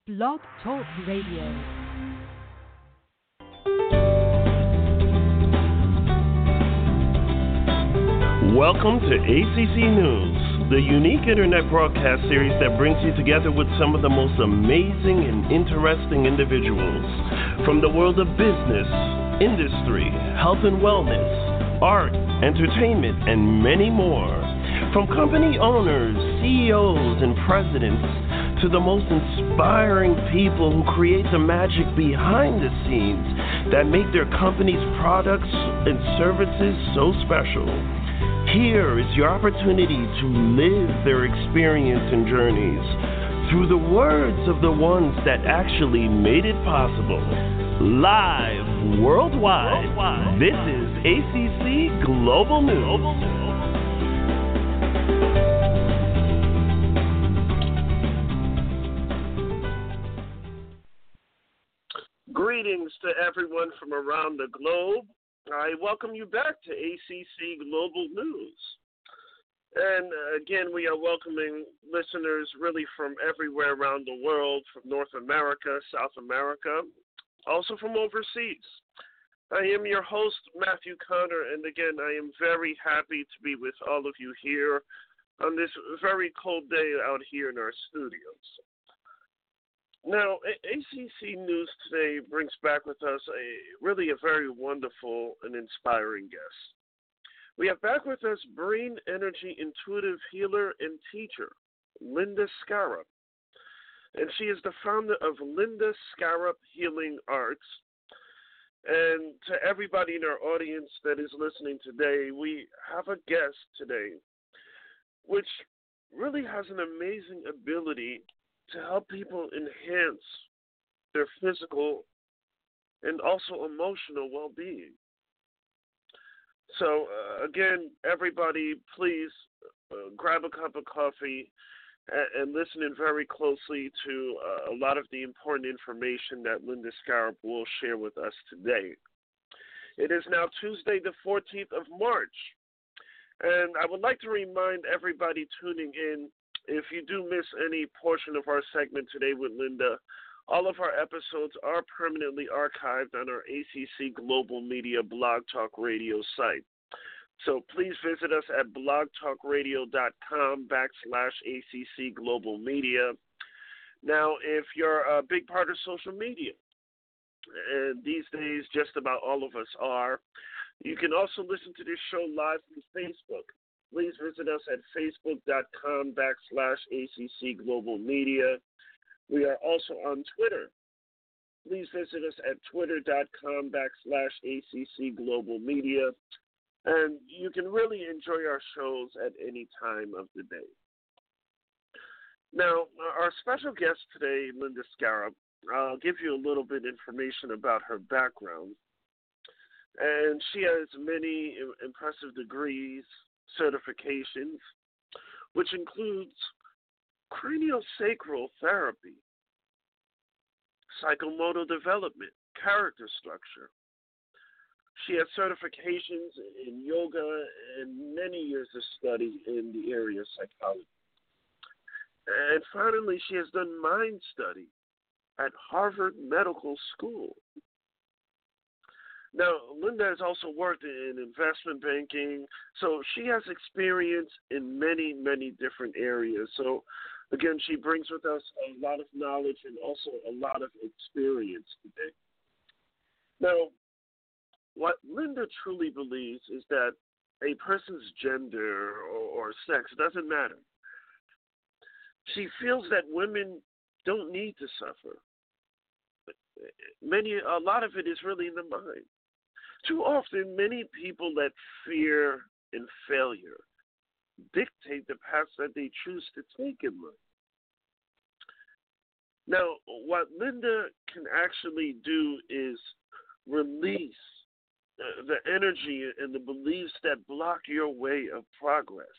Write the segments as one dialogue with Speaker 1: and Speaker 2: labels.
Speaker 1: Blog Talk Radio.
Speaker 2: Welcome to ACC News, the unique internet broadcast series that brings you together with some of the most amazing and interesting individuals from the world of business, industry, health and wellness, art, entertainment, and many more. From company owners, CEOs, and presidents to the most inspiring people who create the magic behind the scenes that make their company's products and services so special. Here is your opportunity to live their experience and journeys through the words of the ones that actually made it possible. Live worldwide, this is ACC Global News. Greetings to everyone from around the globe. I welcome you back to ACC Global News. And again, we are welcoming listeners really from everywhere around the world, from North America, South America, also from overseas. I am your host, Matthew Connor, and again, I am very happy to be with all of you here on this very cold day out here in our studios. Now, ACC News today brings back with us a very wonderful and inspiring guest. We have back with us brain energy intuitive healer and teacher, Linda Scarrup. And she is the founder of Linda Scarrup Healing Arts. And to everybody in our audience that is listening today, we have a guest today which really has an amazing ability to help people enhance their physical and also emotional well-being. So, again, everybody, please grab a cup of coffee and listen in very closely to a lot of the important information that Linda Scarrup will share with us today. It is now Tuesday, the 14th of March, and I would like to remind everybody tuning in, if you do miss any portion of our segment today with Linda, all of our episodes are permanently archived on our ACC Global Media Blog Talk Radio site. So please visit us at blogtalkradio.com/ACC Global Media. Now, if you're a big part of social media, and these days just about all of us are, you can also listen to this show live from Facebook. Please visit us at facebook.com/ACC Global Media. We are also on Twitter. Please visit us at twitter.com/ACC Global Media. And you can really enjoy our shows at any time of the day. Now, our special guest today, Linda Scarrup, I'll give you a little bit of information about her background. And she has many impressive degrees, certifications, which includes craniosacral therapy, psychomotor development, character structure. She has certifications in yoga and many years of study in the area of psychology. And finally, she has done mind study at Harvard Medical School. Now, Linda has also worked in investment banking, so she has experience in many, many different areas. So, again, she brings with us a lot of knowledge and also a lot of experience today. Now, what Linda truly believes is that a person's gender or sex doesn't matter. She feels that women don't need to suffer. A lot of it is really in the mind. Too often, many people let fear and failure dictate the paths that they choose to take in life. Now, what Linda can actually do is release the energy and the beliefs that block your way of progress.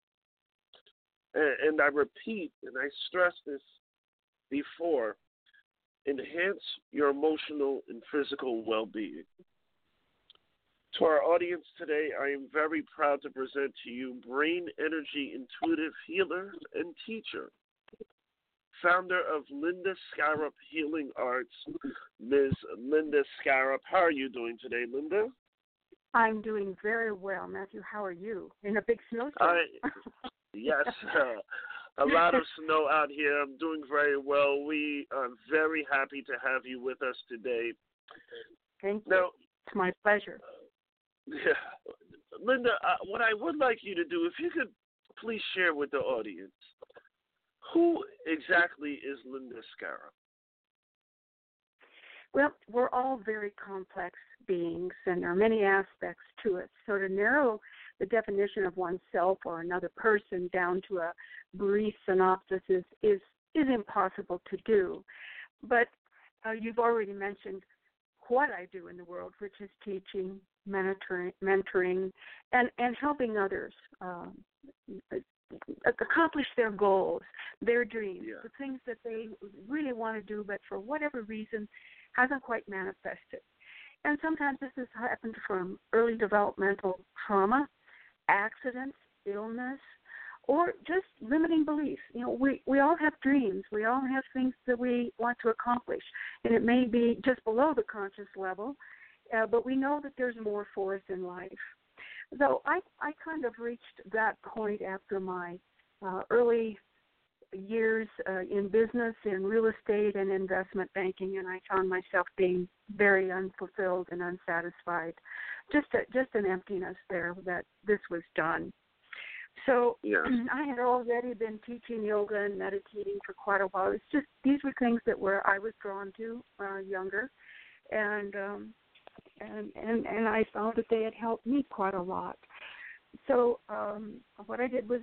Speaker 2: And I repeat, and I stressed this before, enhance your emotional and physical well-being. To our audience today, I am very proud to present to you brain energy intuitive healer and teacher, founder of Linda Scarab Healing Arts, Ms. Linda Scarab. How are you doing today, Linda?
Speaker 1: I'm doing very well, Matthew. How are you? In a big snowstorm.
Speaker 2: Yes, a lot of snow out here. I'm doing very well. We are very happy to have you with us today.
Speaker 1: Thank you.
Speaker 2: Now,
Speaker 1: it's my pleasure.
Speaker 2: Yeah. Linda, what I would like you to do, if you could please share with the audience, who exactly is Linda Scarab?
Speaker 1: Well, we're all very complex beings, and there are many aspects to it. So to narrow the definition of oneself or another person down to a brief synopsis is impossible to do. But you've already mentioned what I do in the world, which is teaching, mentoring, and helping others accomplish their goals, their dreams, the things that they really want to do, but for whatever reason hasn't quite manifested. And sometimes this has happened from early developmental trauma, accidents, illness, or just limiting beliefs. You know, we all have dreams. We all have things that we want to accomplish, and it may be just below the conscious level, but we know that there's more for us in life. So I kind of reached that point after my early years in business, in real estate and investment banking, and I found myself being very unfulfilled and unsatisfied. Just an emptiness there that this was done. So I had already been teaching yoga and meditating for quite a while. It's just these were things that I was drawn to younger, and I found that they had helped me quite a lot. So what I did was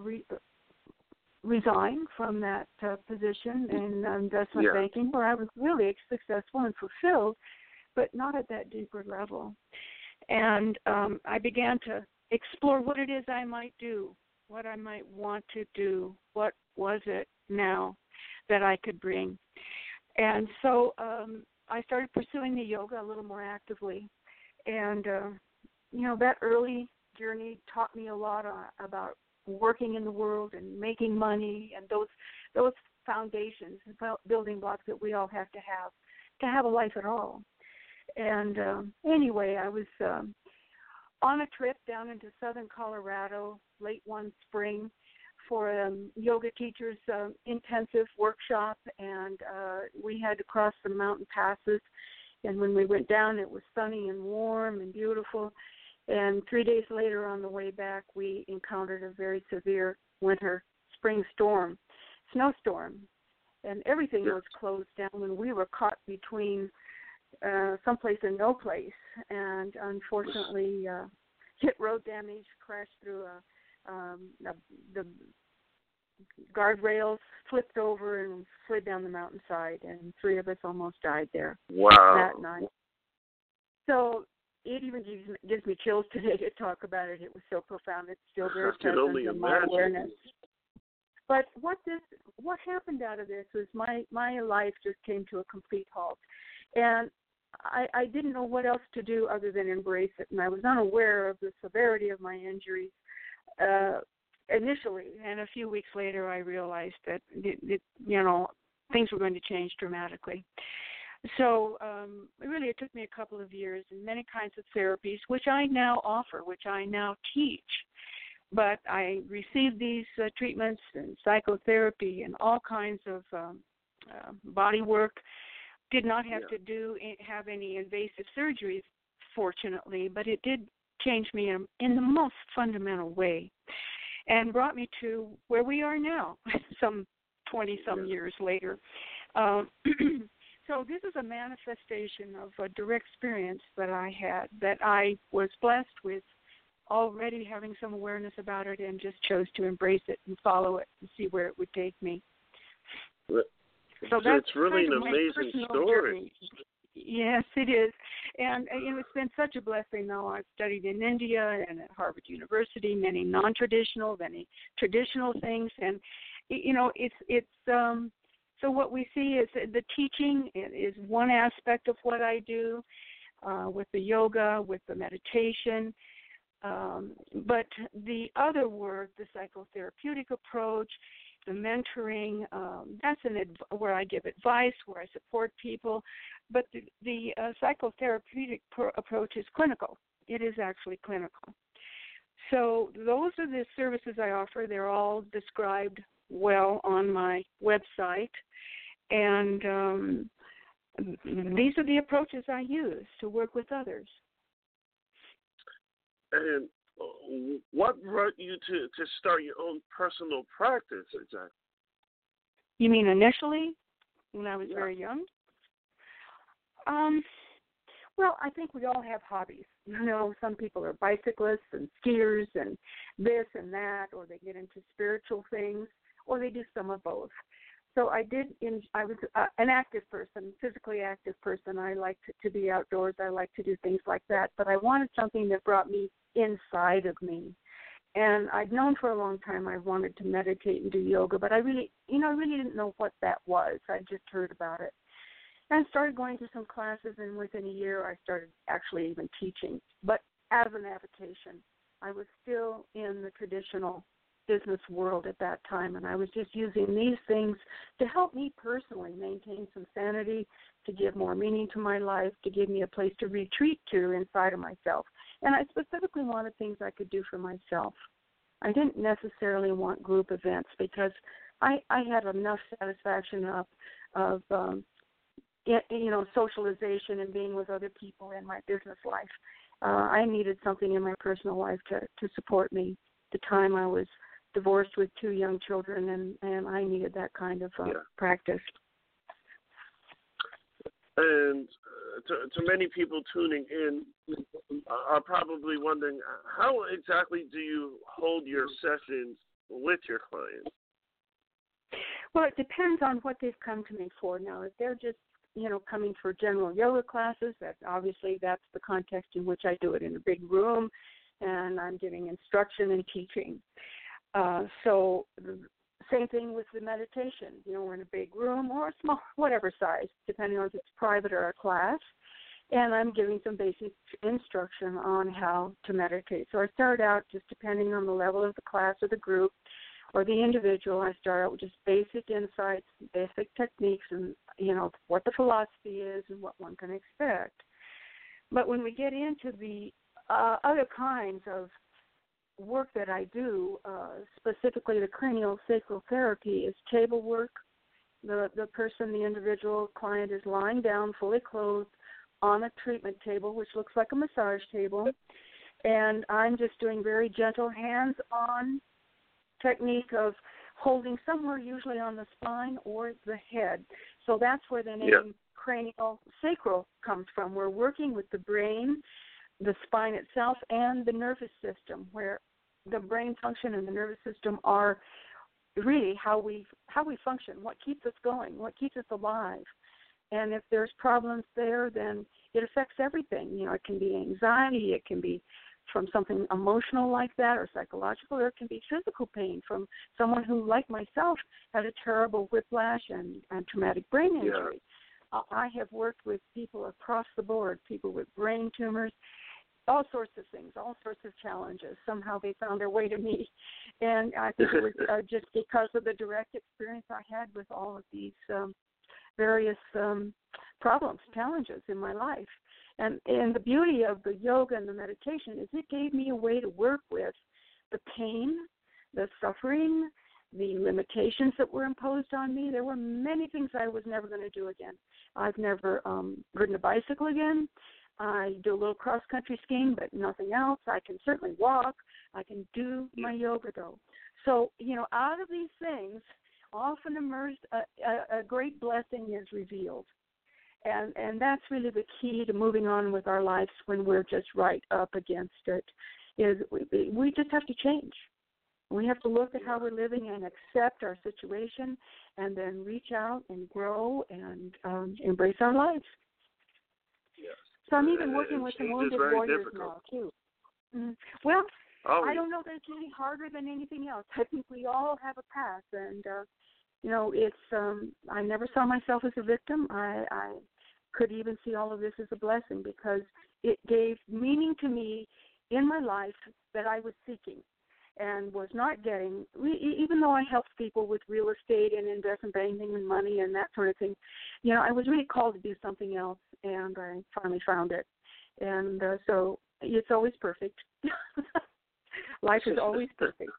Speaker 1: resign from that position in investment banking, where I was really successful and fulfilled, but not at that deeper level. And I began to explore what it is I might do, what I might want to do, what was it now that I could bring. And so I started pursuing the yoga a little more actively. And, that early journey taught me a lot about working in the world and making money and those foundations, building blocks that we all have to have a life at all. And anyway, I was on a trip down into southern Colorado late one spring for a yoga teachers intensive workshop, and we had to cross some mountain passes. And when we went down, it was sunny and warm and beautiful. And 3 days later on the way back, we encountered a very severe winter spring snowstorm, and everything was closed down, and we were caught between someplace and no place, and unfortunately hit road damage, crashed through the guardrails, flipped over, and slid down the mountainside, and 3 of us almost died there that night. So it even gives me chills today to talk about it. It was so profound. It's still very present in my awareness. But what happened out of this was my life just came to a complete halt. And I didn't know what else to do other than embrace it. And I was unaware of the severity of my injuries initially. And a few weeks later, I realized that, things were going to change dramatically. So really it took me a couple of years and many kinds of therapies, which I now offer, which I now teach. But I received these treatments and psychotherapy and all kinds of body work. Did not have to have any invasive surgeries, fortunately, but it did change me in the most fundamental way and brought me to where we are now, some 20-some years later. So this is a manifestation of a direct experience that I had, that I was blessed with already having some awareness about it and just chose to embrace it and follow it and see where it would take me. So that's
Speaker 2: really an amazing story.
Speaker 1: Yes, it is. And it's been such a blessing, though. I've studied in India and at Harvard University, many non-traditional, many traditional things. And, so what we see is the teaching is one aspect of what I do with the yoga, with the meditation. But the other work, the psychotherapeutic approach, the mentoring. That's where I give advice, where I support people. But the psychotherapeutic approach is clinical. It is actually clinical. So those are the services I offer. They're all described well on my website. And these are the approaches I use to work with others.
Speaker 2: And what brought you to start your own personal practice exactly?
Speaker 1: You mean initially, when I was very young? Well, I think we all have hobbies. You know, some people are bicyclists and skiers and this and that, or they get into spiritual things, or they do some of both. So I was an active person, physically active person. I like to be outdoors. I like to do things like that. But I wanted something that brought me inside of me. And I'd known for a long time I wanted to meditate and do yoga, but I really didn't know what that was. I just heard about it. And I started going to some classes, and within a year I started actually even teaching, but as an avocation. I was still in the traditional business world at that time, and I was just using these things to help me personally maintain some sanity, to give more meaning to my life, to give me a place to retreat to inside of myself. And I specifically wanted things I could do for myself. I didn't necessarily want group events because I had enough satisfaction of socialization and being with other people in my business life. I needed something in my personal life to support me. At the time I was divorced with 2 young children, and I needed that kind of practice.
Speaker 2: And to many people tuning in are probably wondering, how exactly do you hold your sessions with your clients?
Speaker 1: Well, it depends on what they've come to me for. Now, if they're just coming for general yoga classes, that's the context in which I do it, in a big room, and I'm giving instruction and teaching. So the same thing with the meditation. We're in a big room or a small, whatever size, depending on if it's private or a class, and I'm giving some basic instruction on how to meditate. So I start out just depending on the level of the class or the group or the individual. I start out with just basic insights, basic techniques, and what the philosophy is and what one can expect. But when we get into the other kinds of work that I do, specifically the cranial sacral therapy, is table work. The individual client is lying down, fully clothed, on a treatment table, which looks like a massage table, and I'm just doing very gentle hands-on technique of holding somewhere, usually on the spine or the head. So that's where the name cranial sacral comes from. We're working with the brain, the spine itself, and the nervous system, where the brain function and the nervous system are really how we function, what keeps us going, what keeps us alive. And if there's problems there, then it affects everything. It can be anxiety, it can be from something emotional like that or psychological, or it can be physical pain from someone who, like myself, had a terrible whiplash and traumatic brain injury. I have worked with people across the board, people with brain tumors, all sorts of things, all sorts of challenges. Somehow they found their way to me. And I think it was just because of the direct experience I had with all of these various problems, challenges in my life. And the beauty of the yoga and the meditation is it gave me a way to work with the pain, the suffering, the limitations that were imposed on me. There were many things I was never going to do again. I've never ridden a bicycle again. I do a little cross-country skiing, but nothing else. I can certainly walk. I can do my yoga, though. So, out of these things, often emerged a great blessing is revealed. And that's really the key to moving on with our lives when we're just right up against it, is we just have to change. We have to look at how we're living and accept our situation and then reach out and grow and embrace our lives.
Speaker 2: Yes.
Speaker 1: So I'm even working with some wounded warriors now, too. Well, I don't know that it's any harder than anything else. I think we all have a path, and it's I never saw myself as a victim. I could even see all of this as a blessing because it gave meaning to me in my life that I was seeking. and was not getting, even though I helped people with real estate and investment banking and money and that sort of thing, I was really called to do something else, and I finally found it. And so it's always perfect. Life is always perfect.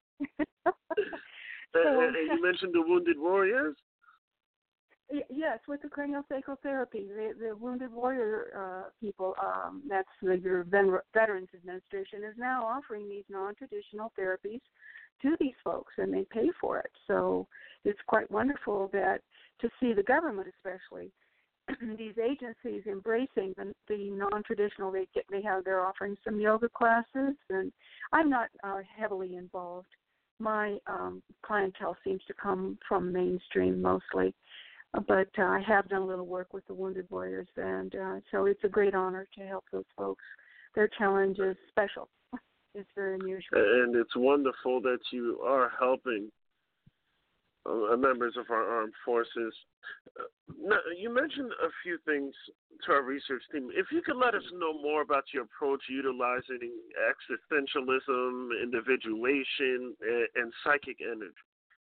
Speaker 2: And you mentioned the Wounded Warriors?
Speaker 1: Yes, with the craniosacral therapy, the Wounded Warrior people, that's your Veterans Administration, is now offering these non-traditional therapies to these folks, and they pay for it. So it's quite wonderful that to see the government, especially these agencies, embracing the non-traditional. They're offering some yoga classes, and I'm not heavily involved. My clientele seems to come from mainstream mostly. But I have done a little work with the Wounded Warriors, and so it's a great honor to help those folks. Their challenge is special. It's very unusual.
Speaker 2: And it's wonderful that you are helping members of our armed forces. Now, you mentioned a few things to our research team. If you could let us know more about your approach utilizing existentialism, individuation, and psychic energy.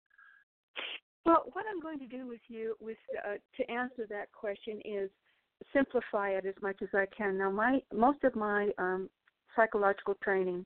Speaker 1: Well, what I'm going to do with you to answer that question is simplify it as much as I can. Now, most of my psychological training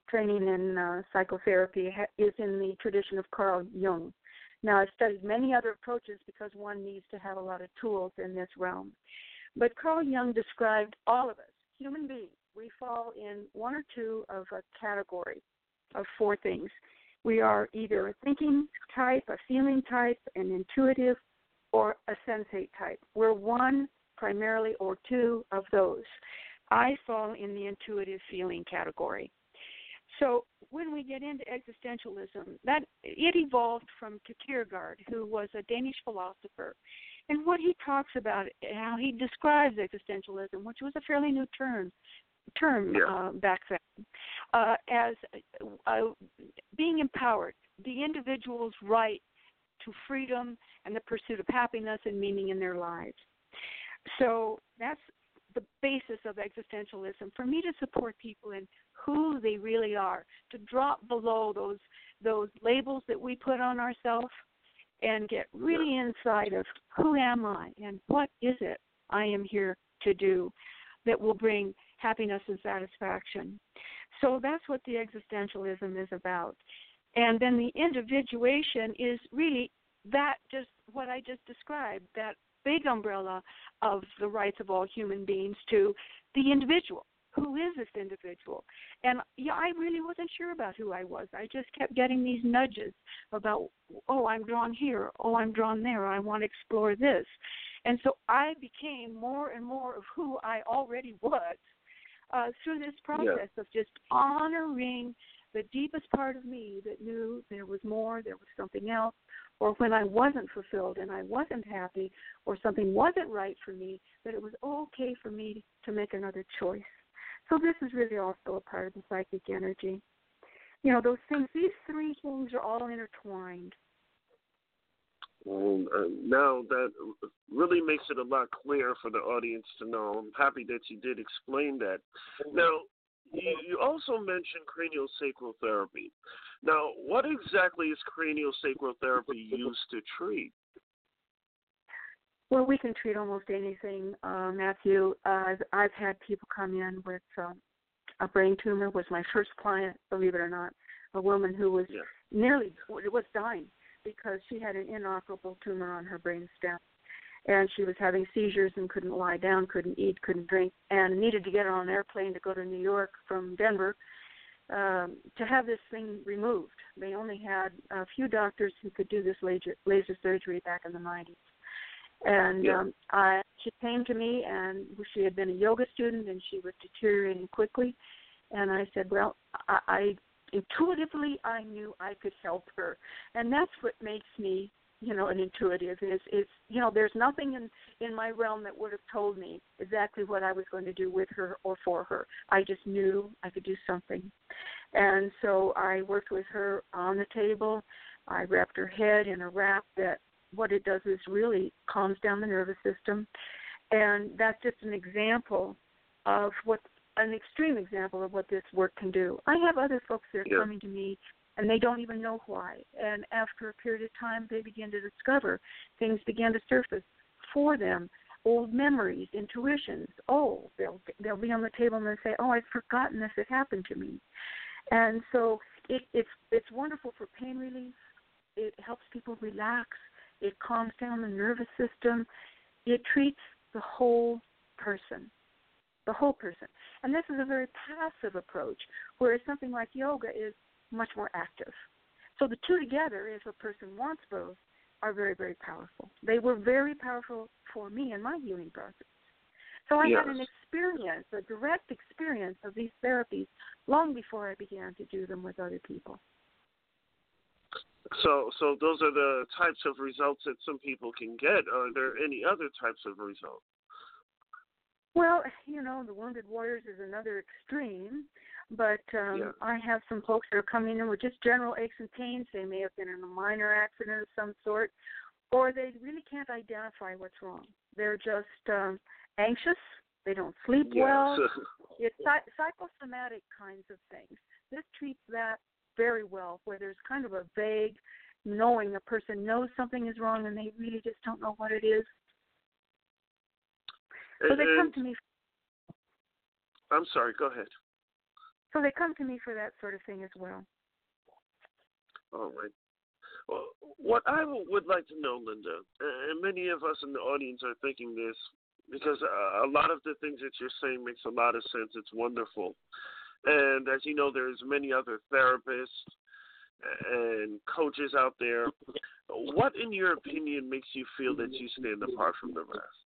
Speaker 1: in psychotherapy is in the tradition of Carl Jung. Now, I've studied many other approaches because one needs to have a lot of tools in this realm. But Carl Jung described all of us, human beings. We fall in one or two of a category of four things. We are either a thinking type, a feeling type, an intuitive, or a sensate type. We're one primarily or two of those. I fall in the intuitive feeling category. So when we get into existentialism, that it evolved from Kierkegaard, who was a Danish philosopher. And what he talks about, how he describes existentialism, which was a fairly new term back then, as being empowered, the individual's right to freedom and the pursuit of happiness and meaning in their lives. So that's the basis of existentialism, for me to support people in who they really are, to drop below those labels that we put on ourselves and get really inside of who am I and what is it I am here to do that will bring happiness and satisfaction. So that's what the existentialism is about. And then the individuation is really that, just what I just described, that big umbrella of the rights of all human beings to the individual. Who is this individual? And I really wasn't sure about who I was. I just kept getting these nudges about, I'm drawn here, I'm drawn there, I want to explore this. And so I became more and more of who I already was through this process of just honoring the deepest part of me that knew there was more, there was something else, or when I wasn't fulfilled and I wasn't happy or something wasn't right for me, that it was okay for me to make another choice. So this is really also a part of the psychic energy. Those things, these three things are all intertwined.
Speaker 2: Well, now that really makes it a lot clearer for the audience to know. I'm happy that you did explain that. Now, you also mentioned craniosacral therapy. Now, what exactly is craniosacral therapy used to treat?
Speaker 1: Well, we can treat almost anything, Matthew. I've had people come in with a brain tumor. Was my first client, believe it or not, a woman who was was dying because she had an inoperable tumor on her brain stem. And she was having seizures and couldn't lie down, couldn't eat, couldn't drink, and needed to get on an airplane to go to New York from Denver to have this thing removed. They only had a few doctors who could do this laser surgery back in the 90s. And she came to me, and she had been a yoga student, and she was deteriorating quickly. And I said, well, I intuitively I knew I could help her. And that's what makes me an intuitive is there's nothing in my realm that would have told me exactly what I was going to do with her or for her. I just knew I could do something. And so I worked with her on the table. I wrapped her head in a wrap that what it does is really calms down the nervous system. And that's just an example of an extreme example of what this work can do. I have other folks that are coming to me and they don't even know why. And after a period of time, they begin to discover things begin to surface for them, old memories, intuitions. Oh, they'll be on the table and they'll say, oh, I've forgotten this, it happened to me. And so it's wonderful for pain relief. It helps people relax. It calms down the nervous system. It treats the whole person. The whole person. And this is a very passive approach, whereas something like yoga is much more active. So the two together, if a person wants both, are very, very powerful. They were very powerful for me in my healing process. So I had an experience, a direct experience of these therapies long before I began to do them with other people.
Speaker 2: So those are the types of results that some people can get. Are there any other types of results?
Speaker 1: Well, the Wounded Warriors is another extreme, but I have some folks that are coming in with just general aches and pains. They may have been in a minor accident of some sort, or they really can't identify what's wrong. They're just anxious. They don't sleep well. It's psychosomatic kinds of things. This treats that very well, where there's kind of a vague knowing a person knows something is wrong and they really just don't know what it is. So they come to me.
Speaker 2: I'm sorry, go ahead.
Speaker 1: So they come to me for that sort of thing as well.
Speaker 2: All right. Well, what I would like to know, Linda, and many of us in the audience are thinking this, because a lot of the things that you're saying makes a lot of sense. It's wonderful. And as you know, there's many other therapists and coaches out there. What, in your opinion, makes you feel that you stand apart from the rest?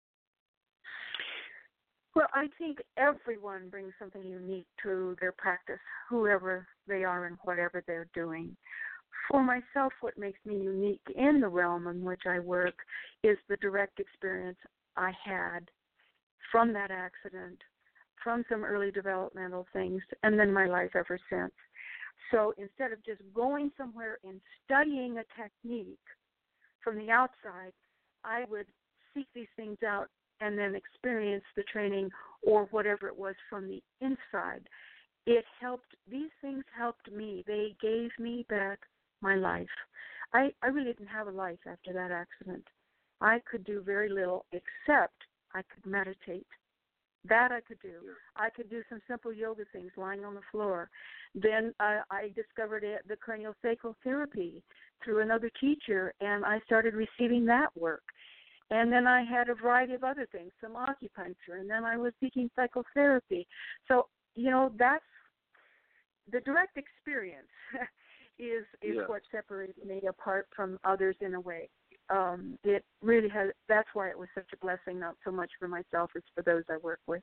Speaker 1: Well, I think everyone brings something unique to their practice, whoever they are and whatever they're doing. For myself, what makes me unique in the realm in which I work is the direct experience I had from that accident, from some early developmental things, and then my life ever since. So instead of just going somewhere and studying a technique from the outside, I would seek these things out and then experience the training or whatever it was from the inside. These things helped me. They gave me back my life. I really didn't have a life after that accident. I could do very little except I could meditate. That I could do. I could do some simple yoga things lying on the floor. Then I discovered the craniosacral therapy through another teacher, and I started receiving that work. And then I had a variety of other things, some acupuncture, and then I was seeking psychotherapy. So, that's the direct experience is what separates me apart from others in a way. It really has. That's why it was such a blessing, not so much for myself as for those I work with.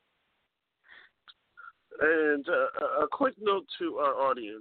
Speaker 2: And a quick note to our audience.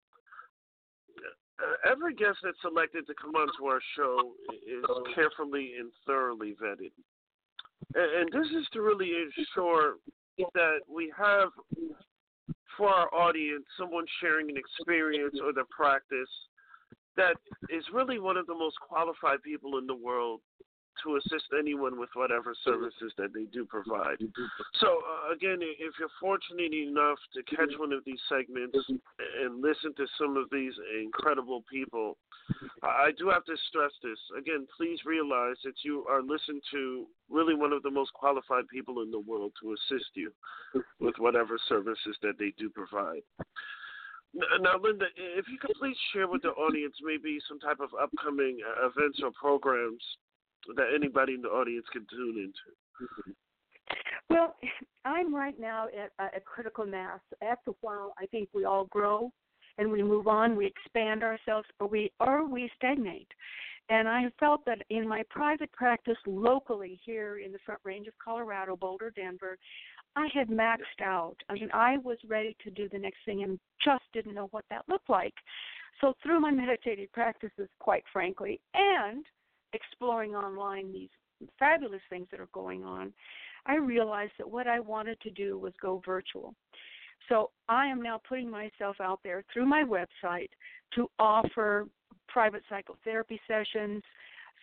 Speaker 2: Every guest that's selected to come onto our show is carefully and thoroughly vetted. And this is to really ensure that we have, for our audience, someone sharing an experience or the practice that is really one of the most qualified people in the world to assist anyone with whatever services that they do provide. So, again, if you're fortunate enough to catch one of these segments and listen to some of these incredible people, I do have to stress this. Again, please realize that you are listening to really one of the most qualified people in the world to assist you with whatever services that they do provide. Now, Linda, if you could please share with the audience maybe some type of upcoming events or programs that anybody in the audience can tune into.
Speaker 1: Well, I'm right now at a critical mass. After a while, I think we all grow and we move on, we expand ourselves, or we stagnate. And I felt that in my private practice locally here in the Front Range of Colorado, Boulder, Denver, I had maxed out. I mean, I was ready to do the next thing and just didn't know what that looked like. So through my meditative practices, quite frankly, and exploring online these fabulous things that are going on, I realized that what I wanted to do was go virtual. So I am now putting myself out there through my website to offer private psychotherapy sessions,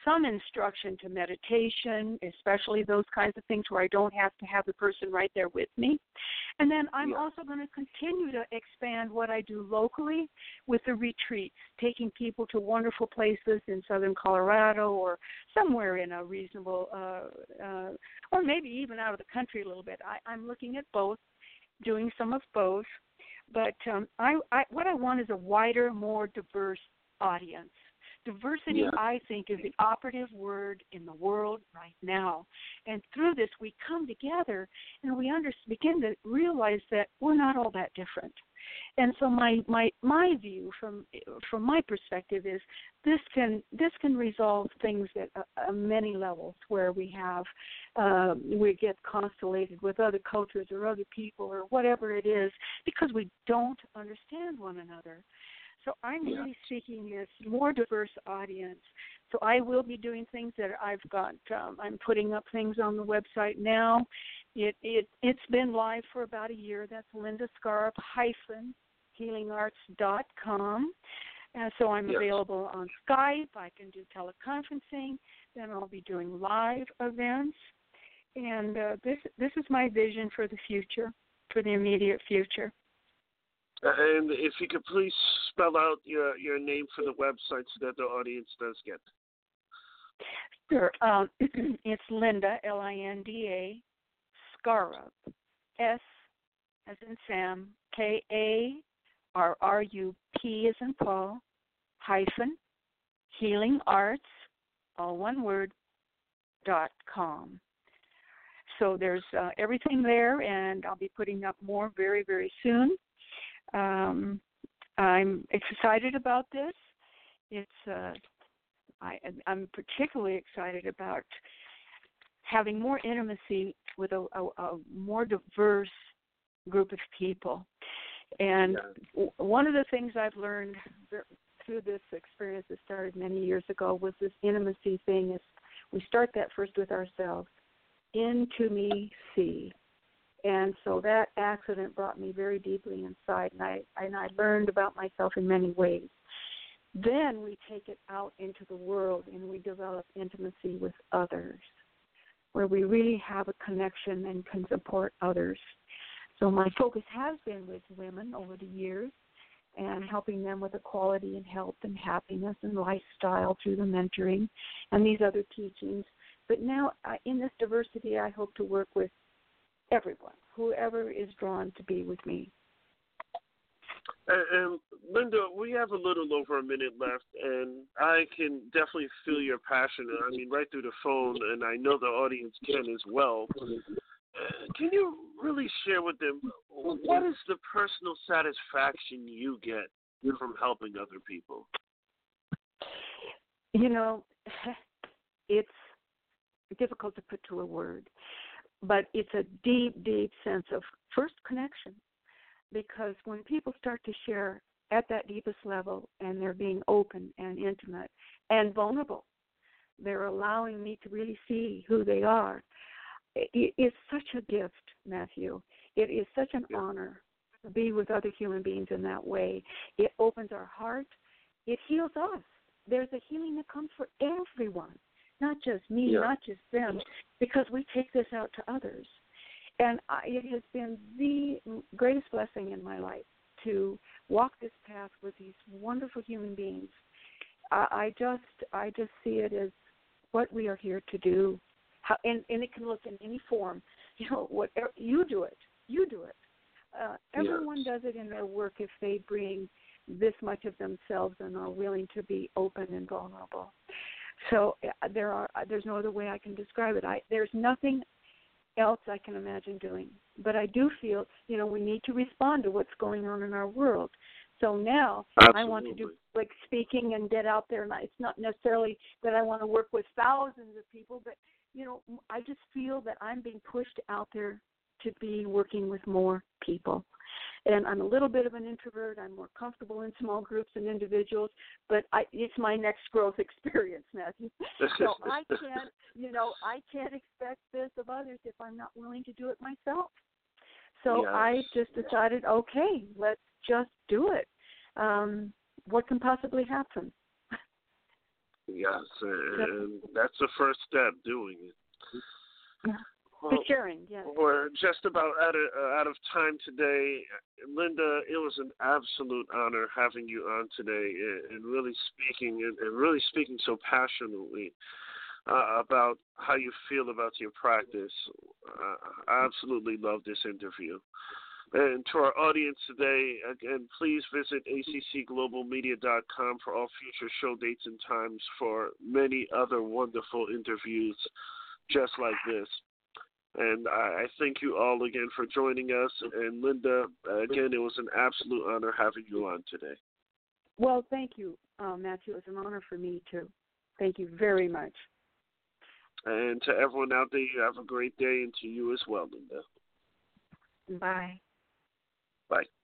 Speaker 1: some instruction to meditation, especially those kinds of things where I don't have to have the person right there with me. And then I'm also going to continue to expand what I do locally with the retreats, taking people to wonderful places in southern Colorado or somewhere in a reasonable, or maybe even out of the country a little bit. I'm looking at both, doing some of both. But what I want is a wider, more diverse audience. Diversity, I think, is the operative word in the world right now. And through this, we come together and we begin to realize that we're not all that different. And so my view from my perspective is this can resolve things at many levels where we get constellated with other cultures or other people or whatever it is because we don't understand one another. So I'm really seeking this more diverse audience. So I will be doing things that I've got. I'm putting up things on the website now. It's been live for about a year. That's Linda Scarab -healingarts.com. So I'm available on Skype. I can do teleconferencing. Then I'll be doing live events. And this is my vision for the future, for the immediate future.
Speaker 2: And if you could please spell out your name for the website so that the audience does get it.
Speaker 1: Sure. It's Linda, Linda, Scarab, S as in Sam, KARRUP as in Paul, -healing arts, all one word, .com. So there's everything there, and I'll be putting up more very, very soon. I'm excited about this. I'm particularly excited about having more intimacy with a more diverse group of people. And one of the things I've learned through this experience that started many years ago was this intimacy thing. Is we start that first with ourselves. Into me, see. And so that accident brought me very deeply inside, and I learned about myself in many ways. Then we take it out into the world, and we develop intimacy with others, where we really have a connection and can support others. So my focus has been with women over the years and helping them with equality and health and happiness and lifestyle through the mentoring and these other teachings. But now in this diversity, I hope to work with everyone, whoever is drawn to be with me.
Speaker 2: And Linda, we have a little over a minute left, and I can definitely feel your passion. I mean, right through the phone, and I know the audience can as well. Can you really share with them what is the personal satisfaction you get from helping other people?
Speaker 1: You know, it's difficult to put to a word. But it's a deep, deep sense of first connection, because when people start to share at that deepest level and they're being open and intimate and vulnerable, they're allowing me to really see who they are. It's such a gift, Matthew. It is such an honor to be with other human beings in that way. It opens our heart. It heals us. There's a healing that comes for everyone. Not just me, not just them, because we take this out to others. And it has been the greatest blessing in my life to walk this path with these wonderful human beings. I just see it as what we are here to do. And it can look in any form. You know, whatever you do it. Everyone does it in their work if they bring this much of themselves and are willing to be open and vulnerable. So there's no other way I can describe it. There's nothing else I can imagine doing. But I do feel, we need to respond to what's going on in our world. So now I want to do like speaking and get out there. And it's not necessarily that I want to work with thousands of people, but, I just feel that I'm being pushed out there to be working with more people. And I'm a little bit of an introvert. I'm more comfortable in small groups and individuals, but it's my next growth experience, Matthew. So I can't expect this of others if I'm not willing to do it myself. So I just decided, okay, let's just do it. What can possibly happen?
Speaker 2: Yes, and that's the first step, doing it.
Speaker 1: Yeah.
Speaker 2: Well,
Speaker 1: sharing, yes.
Speaker 2: We're just about out of time today. Linda, it was an absolute honor having you on today and really speaking so passionately about how you feel about your practice. I absolutely love this interview. And to our audience today, again, please visit accglobalmedia.com for all future show dates and times for many other wonderful interviews just like this. And I thank you all again for joining us. And Linda, again, it was an absolute honor having you on today.
Speaker 1: Well, thank you, Matthew. It was an honor for me, too. Thank you very much.
Speaker 2: And to everyone out there, you have a great day, and to you as well, Linda.
Speaker 1: Bye.
Speaker 2: Bye.